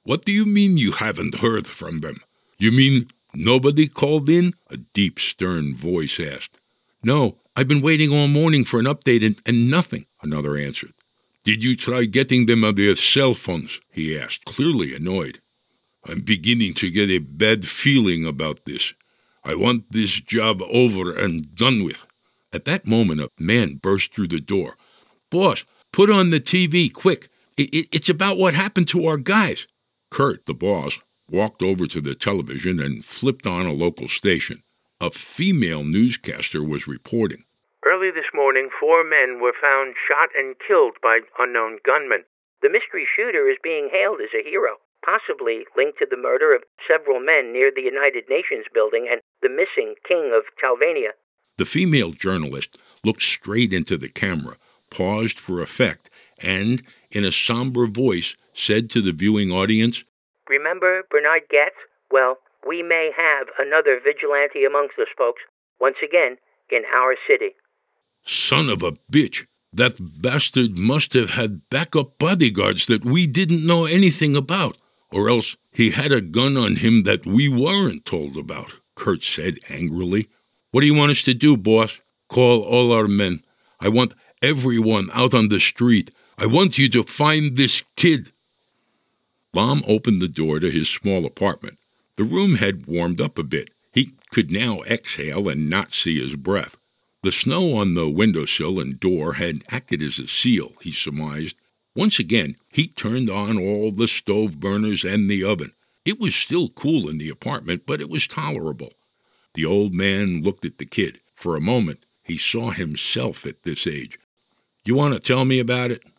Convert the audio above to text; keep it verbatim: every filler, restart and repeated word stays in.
What do you mean you haven't heard from them? You mean nobody called in? A deep, stern voice asked. No, I've been waiting all morning for an update and, and nothing, another answered. Did you try getting them on their cell phones? He asked, clearly annoyed. I'm beginning to get a bad feeling about this. I want this job over and done with. At that moment, a man burst through the door. Boss, put on the T V, quick. It, it, it's about what happened to our guys. Kurt, the boss, walked over to the television and flipped on a local station. A female newscaster was reporting. Early this morning, four men were found shot and killed by unknown gunmen. The mystery shooter is being hailed as a hero, possibly linked to the murder of several men near the United Nations building and the missing King of Talvania. The female journalist looked straight into the camera, paused for effect, and, in a somber voice, said to the viewing audience, Remember Bernard Getz? Well, we may have another vigilante amongst us, folks, once again, in our city. Son of a bitch! That bastard must have had backup bodyguards that we didn't know anything about, or else he had a gun on him that we weren't told about, Kurt said angrily. What do you want us to do, boss? Call all our men. I want everyone out on the street. I want you to find this kid. Lom opened the door to his small apartment. The room had warmed up a bit. He could now exhale and not see his breath. The snow on the windowsill and door had acted as a seal, he surmised. Once again, he turned on all the stove burners and the oven. It was still cool in the apartment, but it was tolerable. The old man looked at the kid. For a moment, he saw himself at this age. You want to tell me about it?